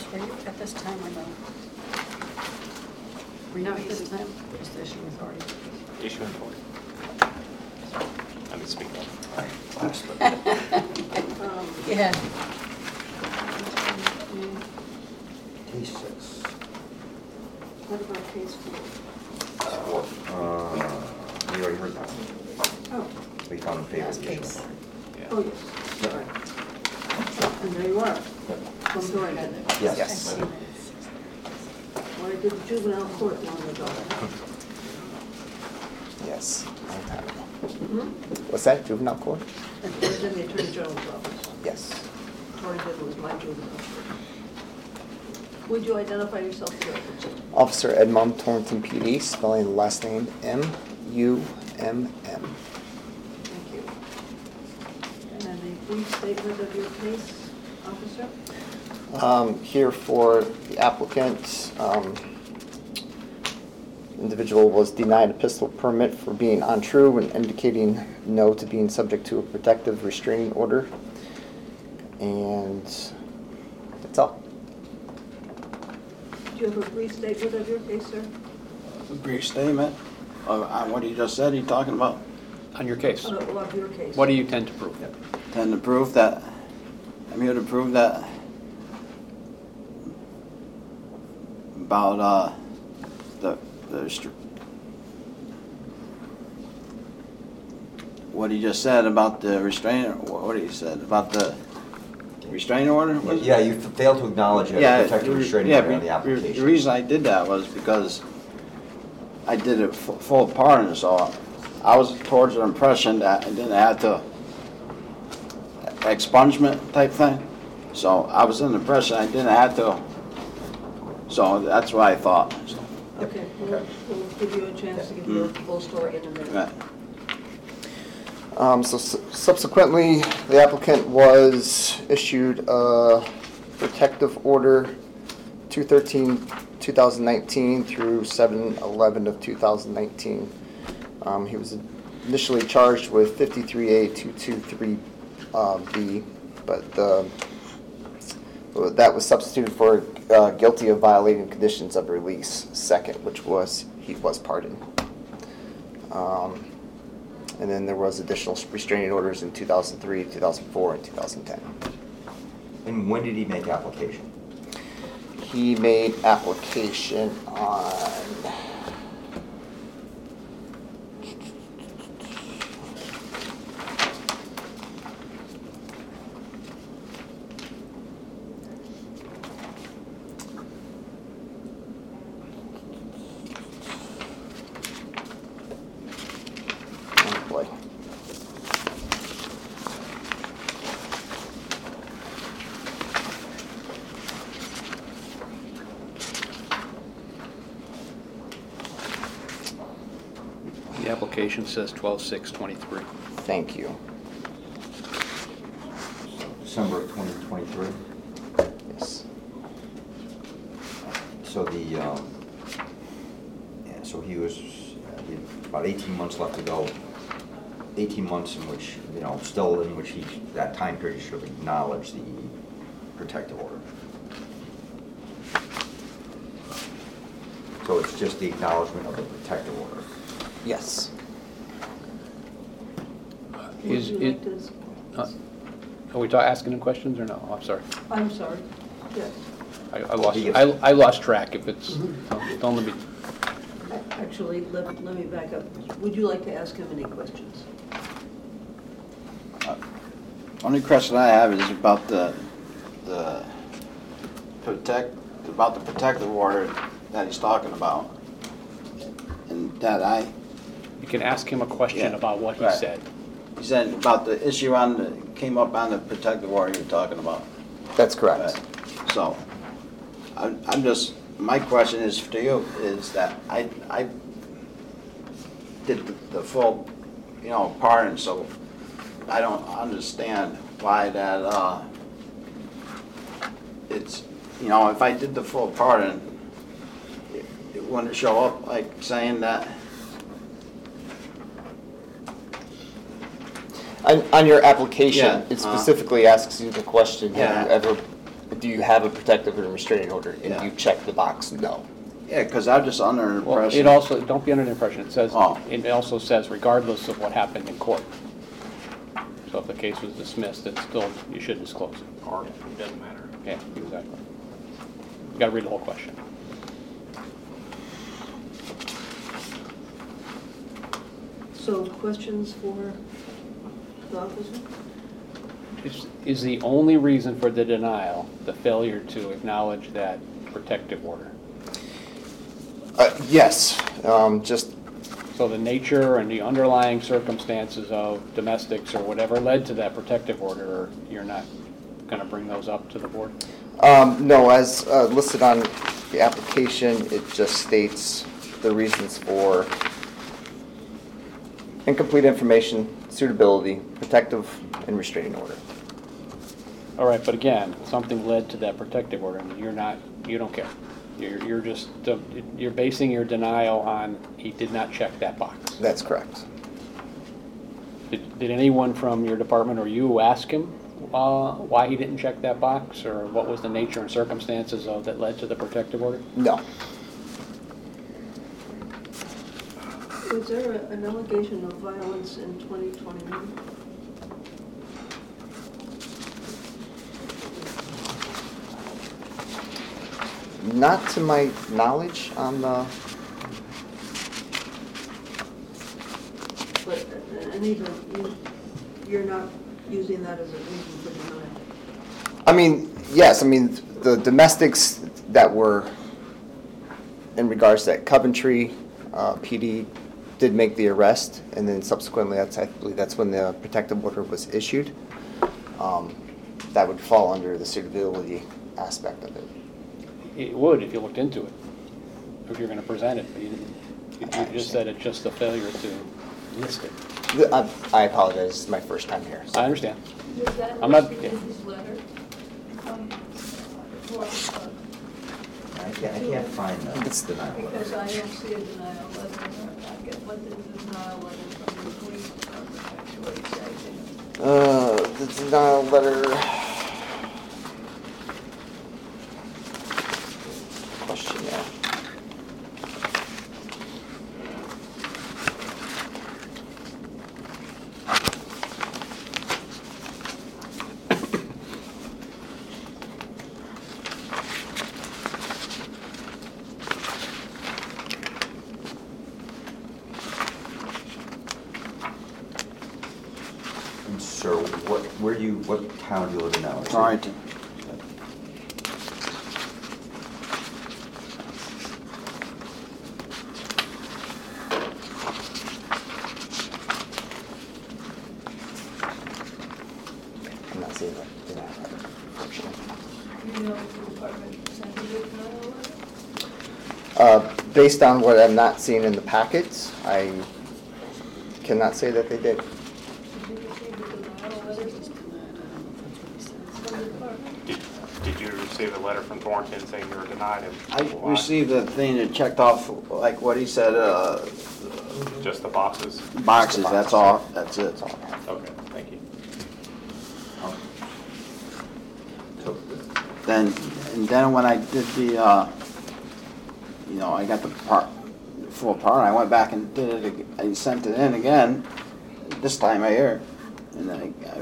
Alice, were you at this time or no? Were you at this time? Just the issuing authority. Issue authority. I mean, speak up. Yeah. Case 6. What about case 4? We already heard that one. Oh, We found in favor Last of the issue. case. Yeah. oh yes, sorry. And there you are, from Dorothy. Yes. I see that. Well, I did the juvenile court long ago. Yes. Long time ago. Hmm? What's that, juvenile court? And it was in the Attorney General's office. Yes. Or it was my juvenile court. Would you identify yourself to the record, sir? Officer Edmond Torrington PD, spelling the last name M-U-M-M. Thank you. And then a brief statement of your case, officer? Here for the applicant, individual was denied a pistol permit for being untrue and indicating no to being subject to a protective restraining order. And that's all. Do you have a brief statement of your case, sir? A brief statement on what he just said, he's talking about. On your case, Of your case. what do you tend to prove? Tend to prove that, I'm here to prove that about what he just said about the restrainer, what he said about the restraining order? Yeah, you failed to acknowledge a protective restraining order on the application. The reason I did that was because I did it full pardon, so I was towards the impression that I didn't have to expungement type thing. So I was in the impression I didn't have to, so that's what I thought. So, Okay, we'll give you a chance to give your full story in a minute. right. So subsequently, the applicant was issued a protective order 2/13/2019 through 7/11 of 2019. He was initially charged with 53A223B, but that was substituted for guilty of violating conditions of release second, which was he was pardoned. And then there was additional restraining orders in 2003, 2004, and 2010. And when did he make application? He made application on oh boy. The application says 12/6/23. Thank you. December of 2023. Yes. So so he was he had about 18 months left to go. 18 months in which, still in which that time period should have acknowledged the protective order. So it's just the acknowledgement of the protective order. Yes. Would you like to? Are we asking him questions or no? Oh, I'm sorry. I'm sorry, yes. I lost track if it's, don't let me. Actually, let me back up. Would you like to ask him any questions? Only question I have is about the protective order that he's talking about. And that You can ask him a question Yeah, about what he right. said. he said about the issue came up on the protective order you're talking about. That's correct. Right. So, my question is to you, is that I did the full, pardon, so I don't understand why that, it's, if I did the full pardon, it wouldn't show up like saying that. On your application, Yeah, it specifically asks you the question, have you Yeah. ever Do you have a protective and restraining order? And Yeah. you check the box, no. Yeah, because I'm just under the Well, impression. it also, don't be under the impression, it says, Oh. it also says regardless of what happened in court. So if the case was dismissed, it's still, you should disclose it. Or it doesn't matter. Yeah, exactly. You gotta read the whole question. So questions for the officer? Is the only reason for the denial the failure to acknowledge that protective order? Yes, just, So the nature and the underlying circumstances of domestics or whatever led to that protective order, you're not gonna bring those up to the board? no, as listed on the application, it just states the reasons for incomplete information, suitability, protective, and restraining order. All right, but again, something led to that protective order, and you don't care. You're just, you're basing your denial on he did not check that box. That's correct. Did anyone from your department or you ask him why he didn't check that box, or what was the nature and circumstances of that led to the protective order? No. Was there an allegation of violence in 2021? Not to my knowledge on the, But, and even, you're not using that as a reason for denial? I mean, yes, I mean, the domestics that were in regards to that Coventry, PD did make the arrest, and then subsequently, I believe that's when the protective order was issued. That would fall under the suitability aspect of it. It would if you looked into it, if you're gonna present it, but you didn't. You just said it's just a failure to list it. I apologize, it's my first time here. so. I understand. Was that I'm not- listed in his letter? I can't find It's the denial letter. Because I don't see a denial letter in our packet. What is the denial letter from the police department actually say? The denial letter. Questionnaire. And sir, what town do you live in now? Torrington. I'm not seeing that denial letter, unfortunately. Do you know if the department sent you a denial letter? Based on what I'm not seeing in the packets, I cannot say that they did. Did you receive the denial letter from the department? Did you receive a letter from Thornton saying you were denied it? I Why? received a thing that checked off, like what he said, Just the boxes? boxes, that's all, that's it. That's all I have. Okay, thank you. Then when I did the, I got the full part, I went back and did it, I sent it in again, this time right here, and then I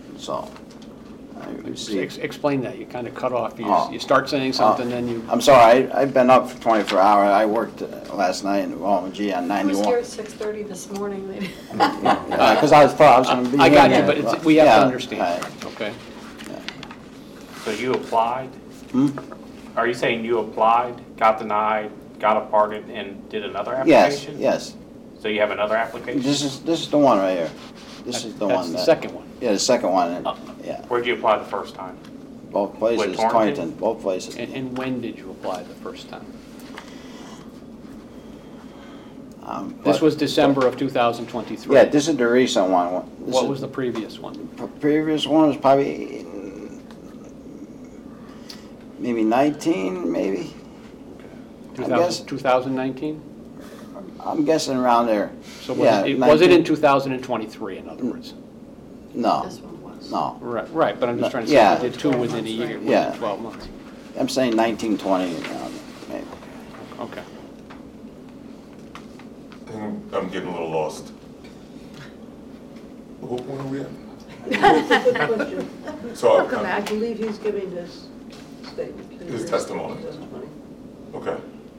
received. Explain that, you kinda cut off, Oh. you start saying something, then you. I'm sorry, I've been up for 24 hours, I worked last night in OMG on I was here 91. at 6:30 this morning. They didn't- Because I thought I was gonna be. I got you, here. but we have Yeah, to understand, right. okay? So you applied? Hmm? Are you saying you applied, got denied, got a pardon, and did another Yes, application? yes. So you have another application? This is the one right here. This is the That's one the that. second one. Yeah, the second one, yeah. Where'd you apply the first time? Both places, Torrington? Torrington, both places. And when did you apply the first time? This But- was December of 2023. Yeah, this is the recent one. This What is- was the previous one? Previous one was probably maybe 19, maybe? I guess. 2019? I'm guessing around there. So Yeah, was it in 19. 2023, in other words? No, This one was. months. No, Right, but I'm just trying to say, Yeah. you did two within a year, Yeah. within 12 months. I'm saying 19, 20, maybe. Okay. I'm getting a little lost. What point are we at? That's a good question. So, Welcome back. I believe he's giving his statement. His testimony. Testimony. Okay.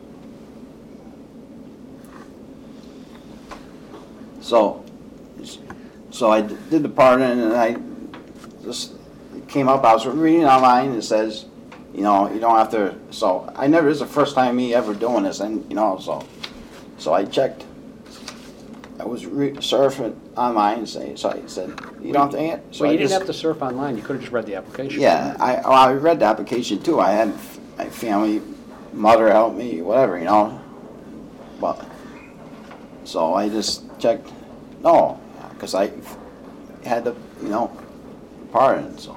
So I did the pardon, and I just, it came up, I was reading online, it says, you know, you don't have to, so I never, this is the first time me ever doing this, and, you know, so I checked. I was surfing online, so I said, you don't have to answer. So Well, I you didn't just- have to surf online, you could have just read the application. Yeah, I read the application too. I had my family, mother help me, whatever, you know. But, so I just checked, no, because I had the, you know, pardon, so.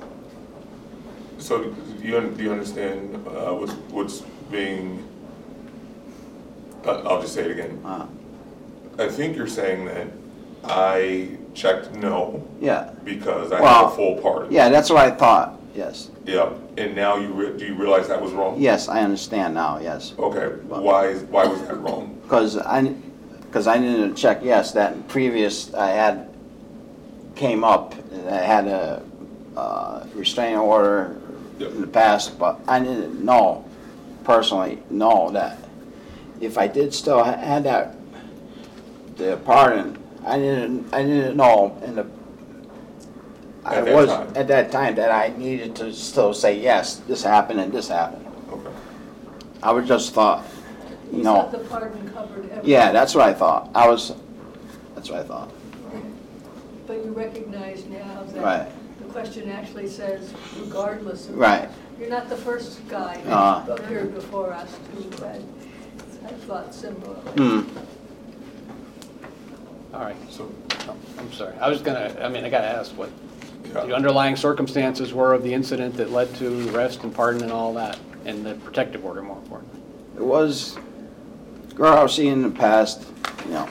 So do you understand what's being, I'll just say it again. I think you're saying that I checked no Yeah, because I Well, have a full pardon. yeah, that's what I thought, yes. Yeah, and now do you realize that was wrong? Yes, I understand now, yes. Okay, why was that wrong? Because I didn't check, yes, that previous, I had, came up, and I had a restraining order in the past, but I didn't know, personally, know that if I did still had that, the pardon, I didn't know at that time that I needed to still say, yes, this happened and this happened. Okay. I would just thought, you You know. thought the pardon covered everything. Yeah, that's what I thought. That's what I thought. But you recognize now Right. that the question actually says regardless of. Right. You're not the first guy Uh. who appeared before us who had thought similarly. Hmm. All right, So, oh, I'm sorry, I gotta ask what the yeah, underlying circumstances were of the incident that led to arrest and pardon and all that, and the protective order, more importantly. It was a girl I was seeing in the past, you know,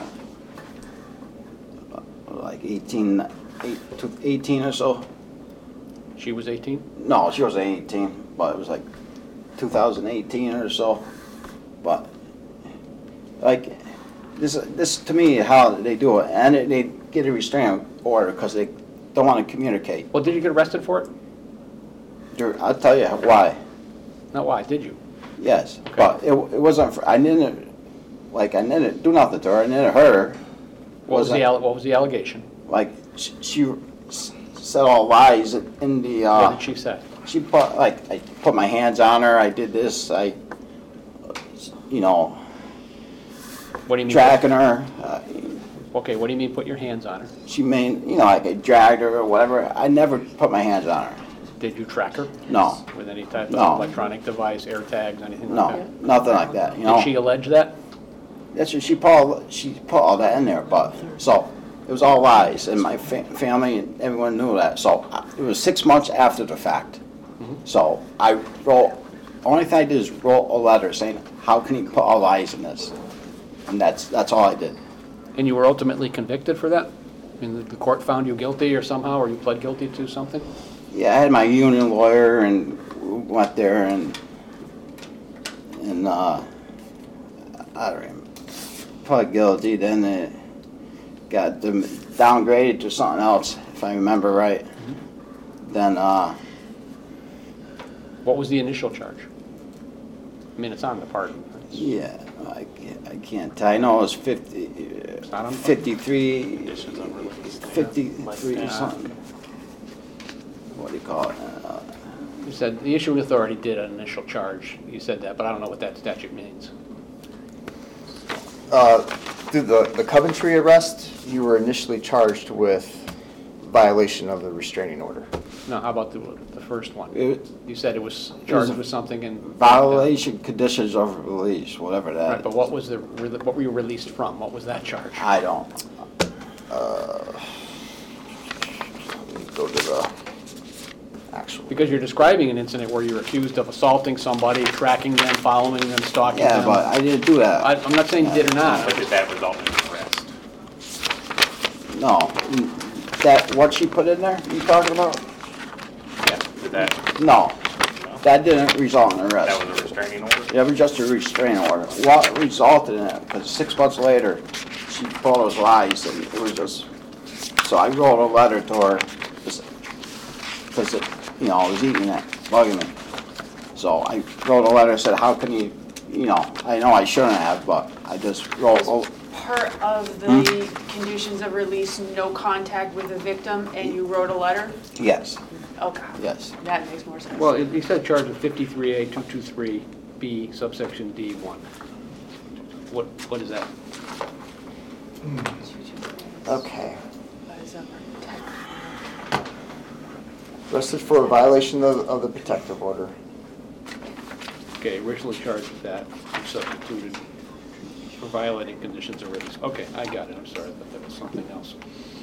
like 18 or so. She was 18? No, she was 18, but it was like 2018 or so. But like this to me, how they do it, and they get a restraining order because they don't want to communicate. Well, did you get arrested for it? I'll tell you why. Not why, did you? Yes, Okay. but it wasn't. I didn't do nothing to her. I didn't hurt her. What was the allegation? Like she said all lies in the. What did she say? She put I put my hands on her. I did this. You know, What do you mean? tracking her. Okay, what do you mean put your hands on her? She made, you know, like I dragged her or whatever. I never put my hands on her. Did you track her? No, With any type of No. electronic device, air tags, anything like no, that? nothing like that. You know. Did she allege that? That's what she put all that in there, but, so, it was all lies, and my family and everyone knew that, so, it was 6 months after the fact. So, I only thing I did is wrote a letter saying, how can you put all lies in this? And that's all I did. And you were ultimately convicted for that? I mean, the court found you guilty or somehow, or you pled guilty to something? Yeah, I had my union lawyer, and we went there, and I don't remember, pled guilty, then it got downgraded to something else, if I remember right. Then, What was the initial charge? I mean, it's on the pardon. yeah, I can't tell, I know it was 50, not on- 53, Conditions unreleased. 53 or Yeah. something. What do you call it? You said the issuing authority did an initial charge. You said that, but I don't know what that statute means. Through the Coventry arrest, you were initially charged with violation of the restraining order. No, how about the first one? It- You said it was charged with something and... Violation conditions of release, whatever that Right, is. but what were you released from? What was that charge? I don't. Let me go to the actual. Because you're describing an incident where you're accused of assaulting somebody, tracking them, following them, stalking them. Yeah, but I didn't do that. I'm not saying you did or not, But but did that result in an arrest? No. That, what she put in there, you talking about? Yeah, did that, No, no? that didn't result in an arrest. That was a restraining order? It was just a restraining order. What resulted in it, because 6 months later, she told us lies, and it was just, so I wrote a letter to her, because it, you know, it was eating it, bugging me. So I wrote a letter, and said, how can you, you know I shouldn't have, but I just wrote, oh, Part of the conditions of release, no contact with the victim, and you wrote a letter? yes, Okay. yes. That makes more sense. Well, he said charge of 53A 223B subsection D1. What is that? Okay. What is that? Arrested for a violation of the protective order. Okay, originally charged with that, and substituted for violating conditions of release. Okay, I got it, I'm sorry, I thought that was something else.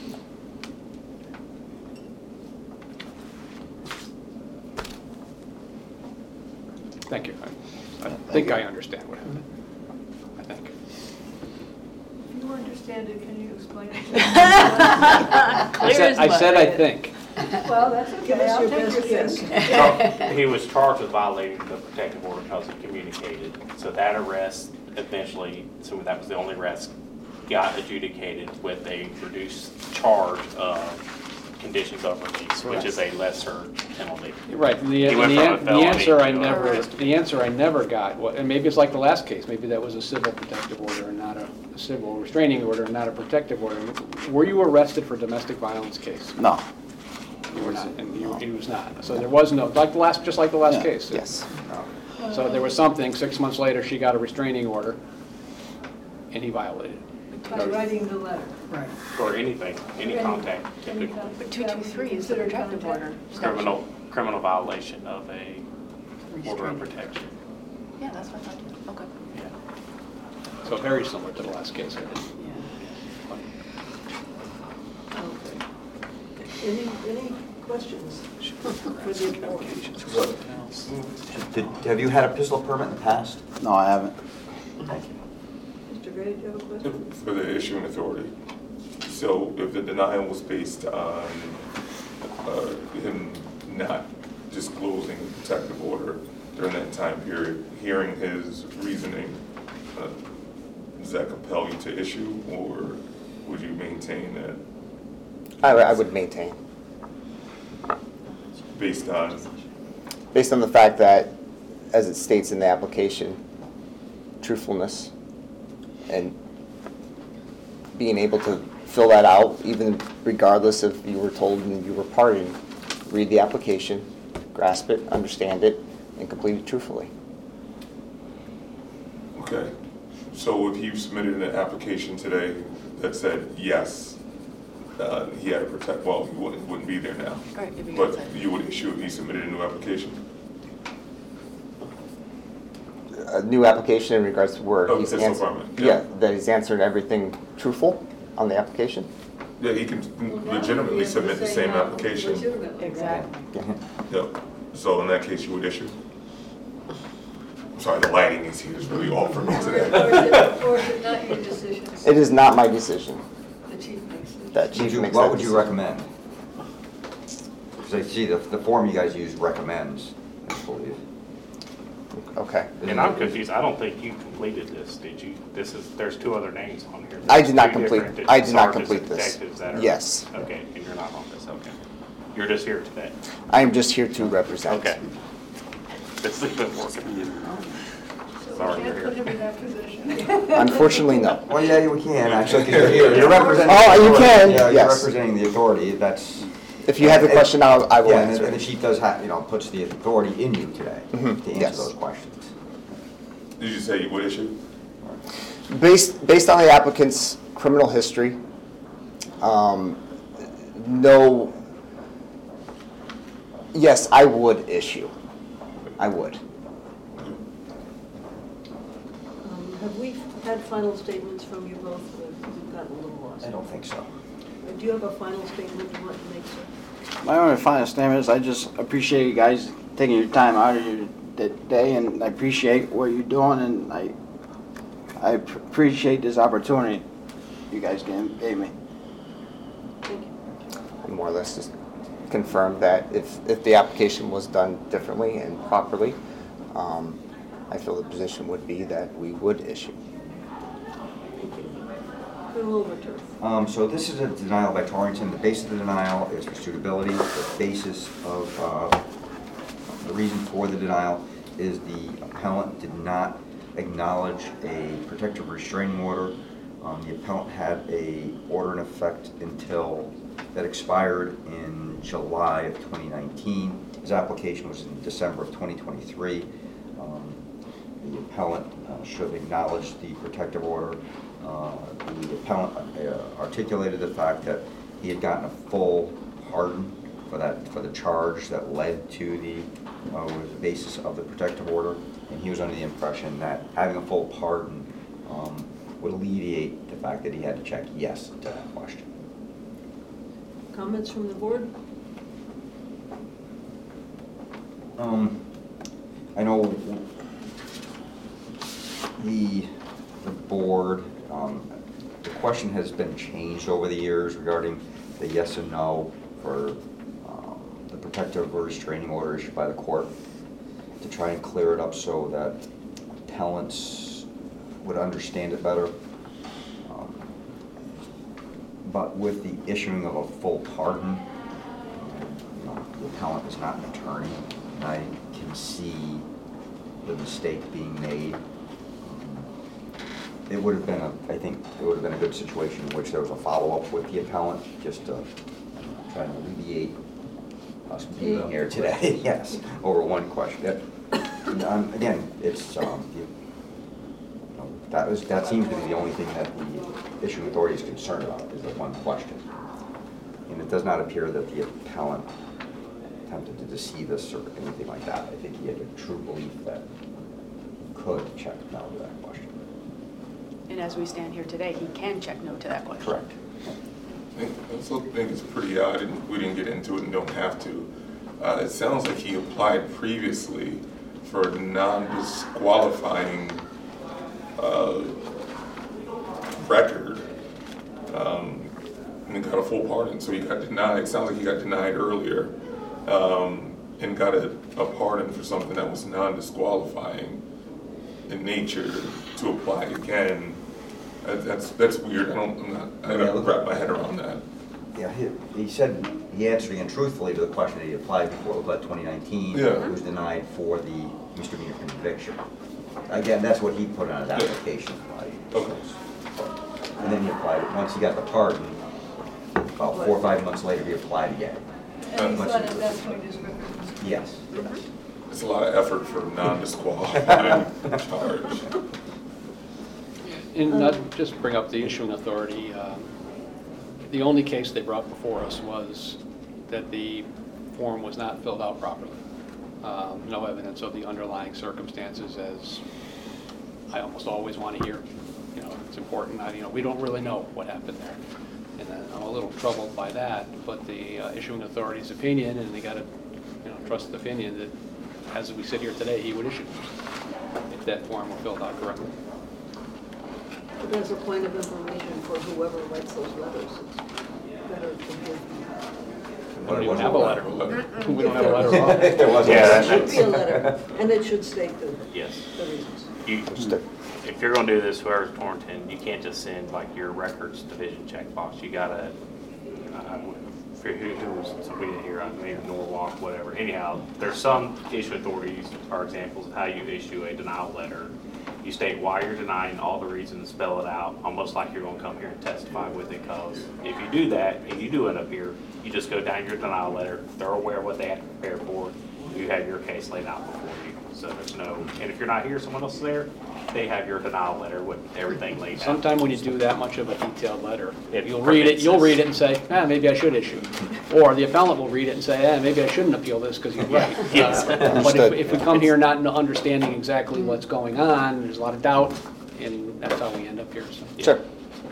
Thank you. I think I understand what happened. I think. If you understand it, can you explain it? Clear as I mud. said I think. Well, that's Give okay, us I'll your take your best guess. guess. He was charged with violating the protective order because he communicated. So that arrest eventually, so that was the only arrest, got adjudicated with a reduced charge of conditions of release, which is a lesser penalty. Right, and He went from a the felony answer I to a never, arrest. the answer I never got, and maybe it's like the last case, maybe that was a civil protective order and not a civil restraining order and not a protective order. Were you arrested for domestic violence case? No, You were not, and he was not. So there was no, like the last, just like the last Yeah. case. Yes. So there was something, 6 months later, she got a restraining order, and he violated it. By writing the letter. Or anything, any contact, Any typically. contact. But 223 is the Considered protective contact. order. Criminal violation of a order of protection. Yeah, that's what I thought. Okay. Yeah. So very similar to the last case I did. Any questions for the board? Have you had a pistol permit in the past? no, I haven't. Thank you. Mr. Gray, do you have a question? For the issuing authority. So if the denial was based on him not disclosing the protective order during that time period, hearing his reasoning, does that compel you to issue, or would you maintain that I would maintain, based on? based on the fact that, as it states in the application, truthfulness and being able to fill that out, even regardless if you were told and you were pardoned, read the application, grasp it, understand it, and complete it truthfully. Okay, so if you submitted an application today that said, yes, he had to well, he wouldn't be there now, Right, if you but get that. you would issue if he submitted a new application? A new application in regards to where Oh, he's pistol answered, permit, yeah, yeah. that he's answered everything truthful on the application. Yeah, he can Well, now legitimately we have to submit the say same how application. legitimately, right? Exactly. Yep, so in that case, you would issue? Sorry, the lighting is here is really off for me today. Or is it not your decision? It is not my decision. The chief makes it. That chief makes What that would you decision. recommend? Because I see the form you guys use recommends, I believe. Okay. And I'm confused, I don't think you completed this, did you? There's two other names on here. I did not Two complete- different I did not sergeants complete and this. detectives that are- Yes. Okay, and you're not on this, okay. You're just here today. I am just here to represent. Okay. It's even more confusing. So Sorry, we you're can't put here. him in that position. Unfortunately, no. Well, yeah, we can, actually, 'cause you're representing. Oh, the you authority. can, Yeah, you're yes. representing the authority, that's. If you have the question, I will Yeah, answer and the it. chief does have, puts the authority in you today Mhm, to yes. answer those questions. Did you say you would issue? Based on the applicant's criminal history, no, yes, I would issue. I would. Have we had final statements from you both? We've gotten a little lost. I don't think so. Do you have a final statement you want to make, sir? My only final statement is I just appreciate you guys taking your time out of your day, and I appreciate what you're doing, and I appreciate this opportunity you guys gave me. Thank you. more or less just confirmed that if the application was done differently and properly, I feel the position would be that we would issue. Thank you. Colonel Overturf. So this is a denial by Torrington. The base of the denial is for suitability. The basis of the reason for the denial is the appellant did not acknowledge a protective restraining order. The appellant had a order in effect until that expired in July of 2019. His application was in December of 2023. The appellant should have acknowledged the protective order. The appellant articulated the fact that he had gotten a full pardon for the charge that led to the basis of the protective order, and he was under the impression that having a full pardon would alleviate the fact that he had to check yes to that question. Comments from the board? I know the board, the question has been changed over the years regarding the yes and no for the protective or restraining order issued by the court to try and clear it up so that appellants would understand it better. But with the issuing of a full pardon, the appellant is not an attorney, and I can see the mistake being made. It would have been I think it would have been a good situation in which there was a follow-up with the appellant, just to try and alleviate us being here today, yes, over one question. Again, it's, that seems to be the only thing that the issuing authority is concerned about, is the one question. And it does not appear that the appellant attempted to deceive us or anything like that. I think he had a true belief that he could check no to that question. And as we stand here today, he can check no to that question. Correct. I also think it's pretty odd, and we didn't get into it and don't have to. It sounds like he applied previously for a non-disqualifying record, and he got a full pardon, so he got denied. It sounds like he got denied earlier, and got a pardon for something that was non-disqualifying in nature to apply again. That's weird. I don't wrap my head around that. Yeah, he said, he answered again truthfully to the question that he applied before, but 2019, Yeah. He was denied for the misdemeanor conviction. Again, that's what he put on his application. Okay. And then he applied, once he got the pardon, about 4 or 5 months later, he applied again. And he's Once not he- at that point his record was. Yes, yes. It's a lot of effort for a non-disqualifying charge. And not just bring up the issuing authority, the only case they brought before us was that the form was not filled out properly. No evidence of the underlying circumstances, as I almost always want to hear. It's important. We don't really know what happened there. And I'm a little troubled by that, but the issuing authority's opinion, and they got to trust the opinion that as we sit here today, he would issue if that form were filled out correctly. But as a point of information for whoever writes those letters, it's better to give. We don't even have a letter. We don't have a letter at all. If there was a Yeah, letter. It should be a letter, and it should state the Yes. reasons. If you're gonna do this, whoever's Torrington, you can't just send like your records division checkbox. You gotta, for who's somebody here, maybe Norwalk, whatever. Anyhow, there's some issue authorities are examples of how you issue a denial letter. You state why you're denying, all the reasons, spell it out, almost like you're gonna come here and testify with it, because if you do that, and you do end up here, you just go down your denial letter, they're aware of what they have to prepare for, you have your case laid out before you. So there's no, and if you're not here, someone else is there, they have your denial letter with everything laid out. Sometime when you do that much of a detailed letter, It you'll read it prevents this. and say, maybe I should issue. Or the appellant will read it and say, maybe I shouldn't appeal this because you're right. Yes. But Understood. if we come here not understanding exactly what's going on, there's a lot of doubt, and that's how we end up here. So. Sure.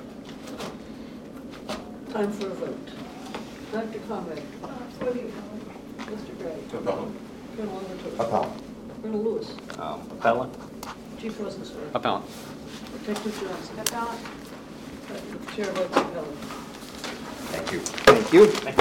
Time for a vote. Dr. Conrad. What do you know? Mr. Gray. Appellant. Colonel Overturf. Appellant. Colonel Lewis. Appellant? Chief Rosensweig. Appellant. Detective Johnson. Appellant? Chair votes appellant. Thank you. Thank you.